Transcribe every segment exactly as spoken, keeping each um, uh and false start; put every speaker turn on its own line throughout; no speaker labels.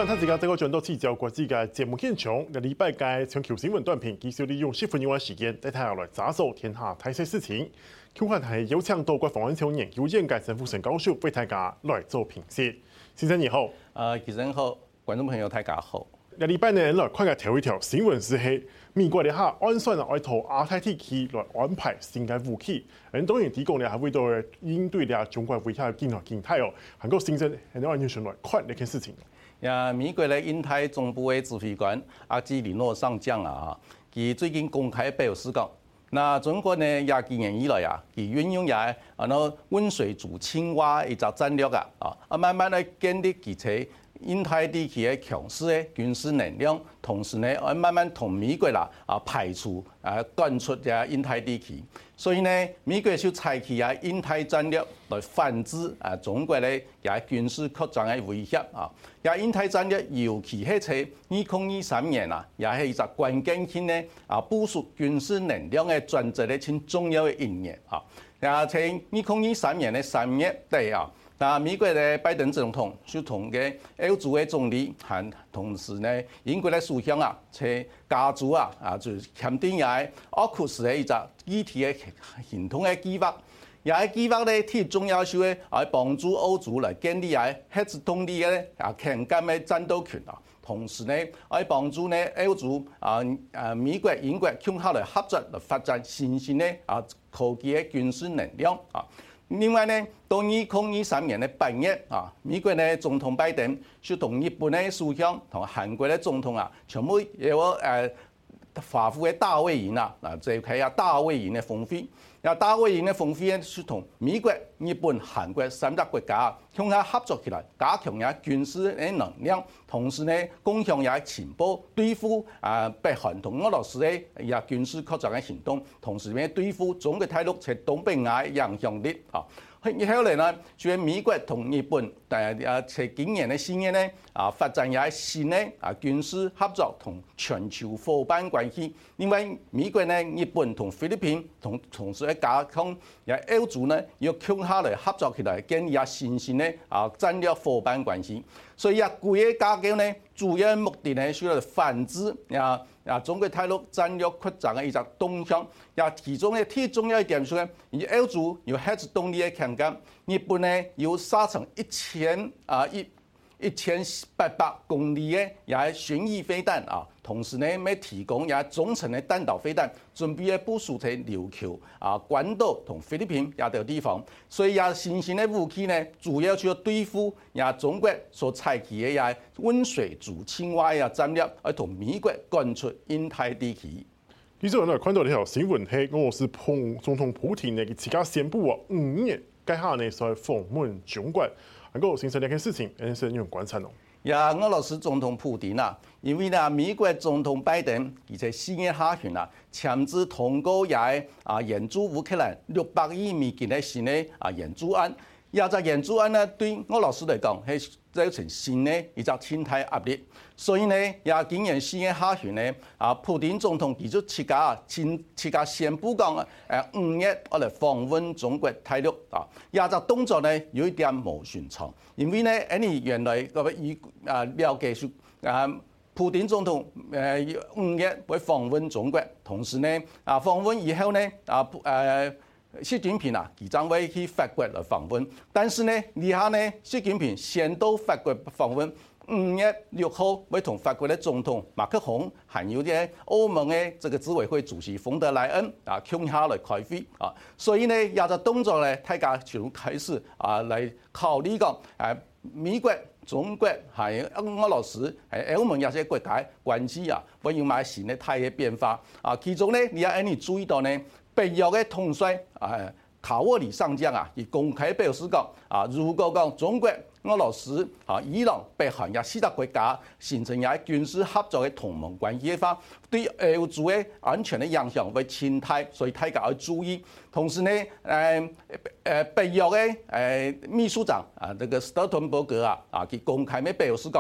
歡迎大家再個轉到聚焦國際嘅節目現場。個禮拜嘅全球新聞短片，繼續利用十分鐘嘅時間，帶大家來查找天下大小事情。今日係有請到國防安全研究院嘅陳福成教授為大家來做評析。先生你好，
誒，主持人好，觀眾朋友大家好。
個禮拜呢，來快嘅頭一條新聞是係美國咧嚇安算啊，愛套亞太地區來安排新嘅武器，咁當然提供咧係為咗應對咧中國威脅嘅更加更態哦，能夠形成很多安全上來快呢件事情。
呀，美國咧印太總部嘅指揮官阿基里諾上將啊，佢最近公開表示講，那中國呢廿幾年以來啊，佢運用也啊那溫水煮青蛙一隻戰略啊，啊啊慢慢嚟建立佢喺印太地區嘅強勢嘅軍事能量，同時呢，我慢慢同美國啦啊排除啊趕出嘅印太地區，所以呢，美國就採取啊印太戰略來反制啊中國咧也軍事擴張嘅威脅啊。也印太戰略尤其係喺二零二三年啊，也係一個關鍵性咧啊部署軍事能量嘅轉折咧，挺重要嘅一年啊。也喺二零二三年嘅三月底啊。那美國嘅拜登總統就同嘅歐洲嘅總理，和同時呢英國嘅首相啊，在加州啊啊就簽訂嘅奧庫斯嘅一個具體嘅行動嘅計劃，也係計劃咧，最重要係咧，係幫助歐洲來建立嘅核子動力嘅啊強幹嘅戰鬥權啊，同時呢，係幫助呢歐洲啊啊美國、英國共下來合作來發展新興嘅啊科技嘅軍事能量啊。另外呢，到二零二三年嘅八月啊，美國呢總統拜登就同日本嘅首相同韓國嘅總統啊，全部有誒華府嘅大會議啊，嗱，就係啊大會議嘅峰會。啊大會議嘅峰會咧，是同美國、日本、韓國三個國家向下合作起來，加強也軍事嘅能量，同時呢，共享也情報，對付啊北韓同俄羅斯嘅也軍事擴張嘅行動，同時呢對付中國大陸在東北亞影響力啊。以後嚟呢，就係美國同日本誒啊，在今年嘅四月呢啊，發展也新嘅啊軍事合作同全球夥伴關係。另外，美國呢、日本同菲律賓同同時咧加強也歐洲呢要共下來合作起來，建立也新鮮嘅啊戰略夥伴關係。所以啊，貴嘅架構呢，主要目的呢，係要反制啊啊中國大陸戰略擴張嘅一個動向。也其中咧，最重要一點係咧，而歐洲有核子動力嘅強幹，日本呢有沙場一千啊一一千八百公里嘅也係巡弋飛彈啊，同時呢，咪提供也中程嘅彈道飛彈，準備咧部署喺琉球啊、關島同菲律賓也啲地方，所以也新型嘅武器呢，主要就要對付也中國所採取嘅也溫水煮青蛙嘅戰略，而同美國趕出印太地區。
其實我哋看到呢條新聞係俄羅斯普總統普京呢，佢自家宣布啊，五年接下呢在訪問中國，能夠形成呢件事情，誒是有觀察咯。
呀，俄羅斯總統普京啊，因為呢美國總統拜登而且四月下旬啊，簽字通過也啊援助烏克蘭六百億美金嘅新嘅啊援助案，也隻援助案呢對俄羅斯嚟講係造成新嘅一個天大壓力，所以呢，也今年四月下旬呢，啊，普京總統提出自家啊，親自家宣布講啊，誒五月我嚟訪問中國大陸啊，也隻動作呢有一點冇尋常，因為呢，誒原來個以啊了解說啊，普京總統誒五月會訪問中國，同時呢，啊訪問以後呢，啊誒。習近平啊，佢將會去法國來訪問，但是呢，以下呢，習近平先到法國訪問，五月六號會同法國的總統馬克宏，還有啲歐盟的這個執委會主席馮德萊恩啊，共下來開會啊，所以呢，有個動作呢，大家就開始啊來考慮講，誒美國、中國還有俄羅斯、係歐盟有些國家關係啊，會有埋新的態嘅變化啊，其中呢，你要你注意到呢。北約嘅統帥啊，卡沃里上將啊，亦公開表示講啊，如果講中國、俄羅斯、啊伊朗、北韓也四個國家形成也軍事合作嘅同盟關係嘅話，對歐洲嘅安全嘅影響會潛大，所以大家要注意。同時呢，誒誒北約嘅誒秘書長啊，這個斯特倫伯格啊，啊佢公開咩表示講。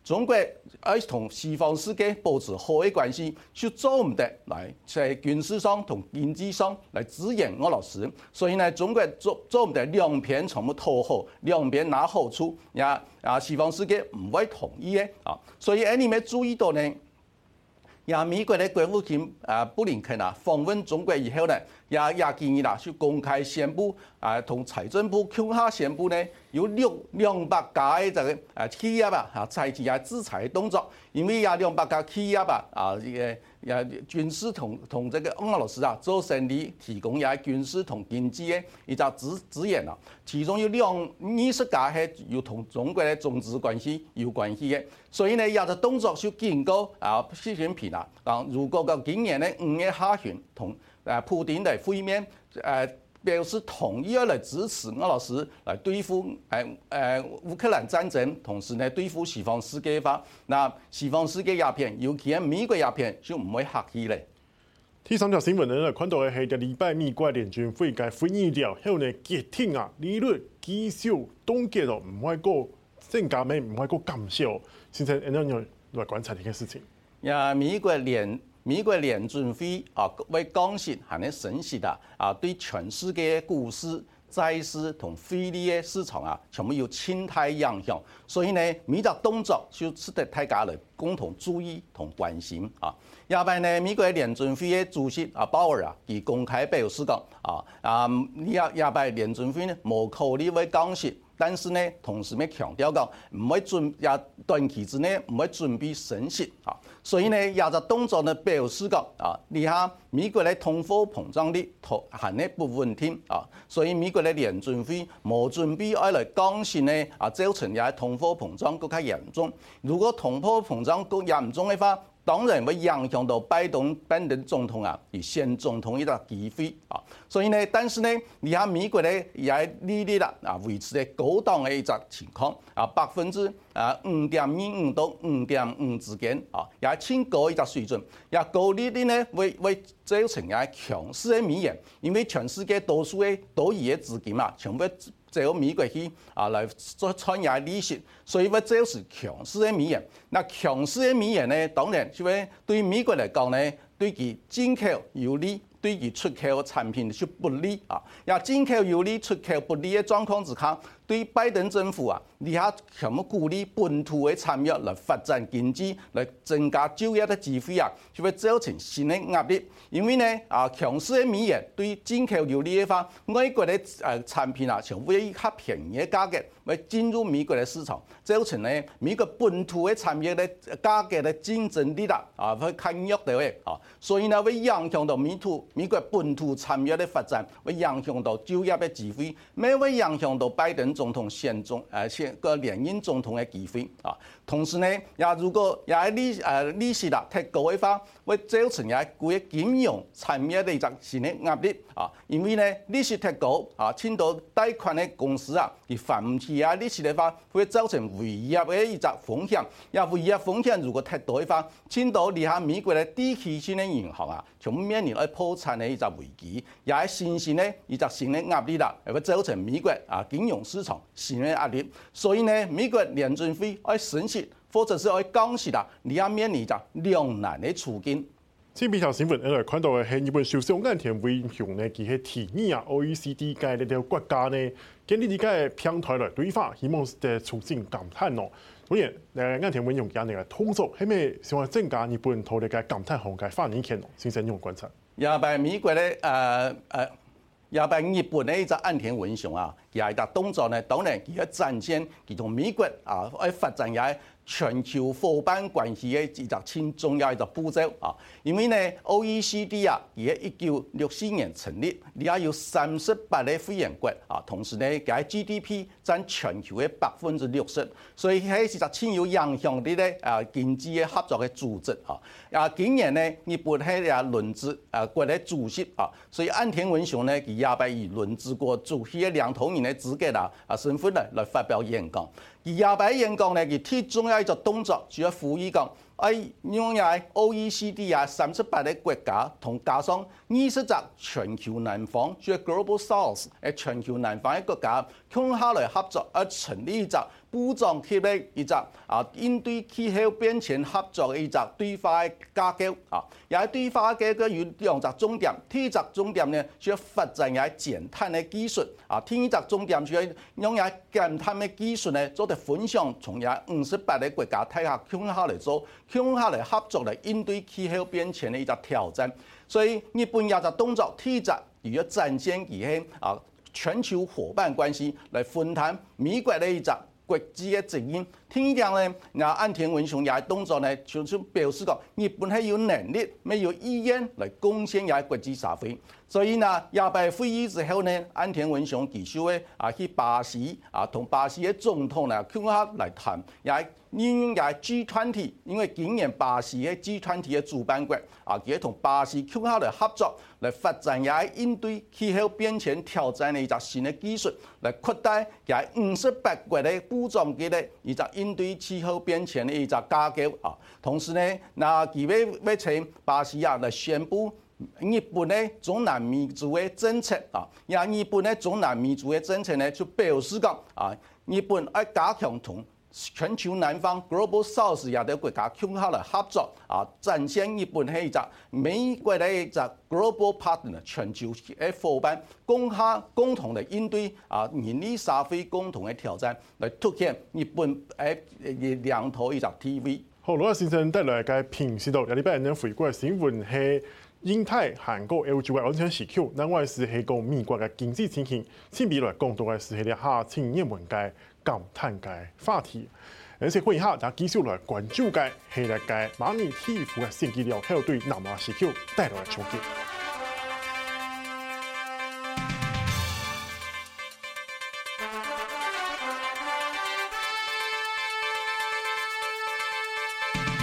中國要同西方世界保持好嘅關係，就做唔得來在軍事上同經濟上來支援俄羅斯。所以呢，中國做做唔得兩邊全部討好，兩邊拿好處，也啊西方世界唔會同意嘅啊。所以你咪注意到呢，也美國嘅國務卿啊布林肯啊訪問中國以後呢，也也建議啦，去公開宣布啊，同財政部共下宣布呢，有六兩百家嘅這個啊企業啊，啊採取也制裁嘅動作，因為也兩百家企業啊，啊也也軍事同同這個俄羅斯啊做生意，提供也軍事同經濟嘅一個資資源啊，其中有兩二十家係有同中國嘅中資關係有關係嘅，所以呢，也個動作就警告啊習近平啊，啊如果個今年呢五月下旬同誒普丁嚟會面，誒表示同意嚟支持俄羅斯嚟對付誒誒烏克蘭戰爭，同時呢對付西方世界化。那西方世界鴉片，尤其係美國鴉片，就唔會客氣咧。
第三條新聞呢，看到嘅係個禮拜美國聯準會嘅會議了，後呢決定啊利率繼續凍結咯，唔會個增加咩，唔會個減少。先生，點樣來觀察呢件事情？
呀，美國聯美國聯準會啊，為降息係呢升息的啊，對全世界股市、債市同匯率嘅市場啊，全部有靜態影響。所以呢，每個動作就值得大家嚟共同注意同關心啊。另外呢，美國聯準會嘅主席啊鮑爾啊，佢公開表示講啊啊，另另外聯準會呢冇考慮會降息。但是呢，同時咪強調講唔會準也短期之內唔會準備升息啊，所以呢，也個動作呢表示講啊，你睇美國嘅通貨膨脹率同係呢不穩定啊，所以美國嘅聯準會冇準備愛嚟降息呢啊，造成也通貨膨脹更加嚴重。如果通貨膨脹更嚴重嘅話，當然會影響到拜登拜登總統啊，而選總統一個機會啊，所以呢，但是呢，你睇美國咧也利率啦啊維持喺高檔嘅一個情況啊，百分之啊五點二五到五點五之間啊，也偏高一個水準，也高利率呢會會造成也強勢嘅美元，因為全世界多數嘅多餘嘅資金啊，全部走美國去啊來做參與利息，所以會造成強勢嘅美元。那強勢嘅美元呢，當然就會對美國嚟講呢，對其進口有利，對其出口產品就不利啊。也進口有利、出口不利嘅狀況之下，對拜登政府啊，你下全部鼓勵本土嘅產業來發展經濟，來增加就業嘅機會啊，就會造成新嘅壓力。因為呢啊，強勢嘅美元對進口有利嘅話，外國嘅誒產品啊，全部以較便宜嘅價格來進入美國嘅市場，造成呢美國本土嘅產業嘅價格嘅競爭力啦啊，會較弱到嘅啊，所以呢會影響到美土美國本土產業嘅發展，會影響到就業嘅機會，咩會影響到拜登總統選總誒選個連任總統嘅機會啊。同時呢，也如果也係利誒利息啦太高嘅話，會造成也貴金融產業嘅一個新嘅壓力啊。因為呢利息太高啊，簽到貸款嘅公司啊，而還唔起啊利息嘅話，會造成違約嘅一個風險。也違約風險如果太多嘅話，簽到你下美國嘅地區性嘅銀行啊，從面臨嚟破產嘅一個危機，也係新鮮嘅一個新嘅壓力啦，會造成美國啊金融市場新嘅壓力。所以呢，美國聯準會要升息，或者是要降息啦，你要面臨着兩難嘅處境。
前邊條新聞，我哋看到嘅係日本首相岸田文雄呢，佢係提議啊 O E C D 界呢條國家呢，建立呢個平台來對話，希望誒促進減碳咯。當然，誒岸田文雄今日嘅通縮係咪想話增加日本土地嘅減碳行嘅發言權咯？先生用觀察。
也係美國咧，誒誒，也係日本咧，就岸田文雄啊，佢係個動作呢，當然佢係展現佢同美國啊，喺發展也係全球夥伴關係嘅一個很重要一個步驟啊，因為呢 O E C D 啊，而家一九六四年成立，而家有三十八個會員國啊，同時呢，佢 G D P 佔全球嘅百分之六十，所以係一個很有影響力咧啊經濟嘅合作嘅組織啊。啊，今年呢，日本係啊輪值啊國嘅主席啊，所以岸田文雄呢，佢也係以輪值國主席嘅兩頭人嘅資格啦啊身份咧來發表演講。而廿八演講呢，佢最重要一個動作，就要呼籲講，哎，因為 O E C D 啊，三十八個國家同加上二十隻全球南方，即係 Global South 誒全球南方嘅國家，共下來合作，而成立一個保障起嚟一隻啊應對氣候變遷合作嘅一隻對話嘅架構啊，也係對話嘅個有兩隻重點，第一隻重點呢需要發展也係減碳嘅技術啊，第二隻重點需要用也減碳嘅技術呢做啲分享，從也五十八個國家睇下向下嚟做，向下嚟合作嚟應對氣候變遷嘅一隻挑戰。所以日本也就動作，第一隻如果展現佢係啊全球夥伴關係嚟分擔美國嘅一隻國際嘅責任。第二點呢，那岸田文雄也係動作呢，就是表示講日本係有能力、沒有意願嚟貢獻也係國際社會。所以呢，亞太會議之後呢，岸田文雄繼續咧啊去巴西啊，同巴西嘅總統呢傾下嚟談，也係應該 G 二十，因為今年巴西嘅 G 二十嘅主辦國啊，佢同巴西傾下嚟合作，嚟發展也係應對氣候變遷挑戰嘅一隻新嘅技術，嚟擴大也係五十八國嘅保障嘅咧一隻應對氣候變遷嘅一隻架構啊。同時呢，那佢要要請巴西啊嚟宣布。日本咧中南民族嘅政策啊，也日本咧中南民族嘅政策咧就表示講啊，日本要加強同全球南方 Global South 也啲國家傾下嚟合作啊，展現日本係一隻美國嘅一隻 Global Partner 全球嘅夥伴，共下共同嚟應對啊人類社會共同嘅挑戰，嚟凸顯日本誒兩套一隻 T V。
好，羅先生帶來嘅評視到，有禮拜日回顧嘅新聞係。印太、韓國、歐洲嘅安全時刻，另外是係講美國嘅經濟情形，先比來更多嘅是係啲下青年們嘅感嘆嘅話題。而且會下，就繼續來關注嘅係嚟嘅馬尼提夫嘅先機料，還有對南亞時刻帶來嘅衝擊。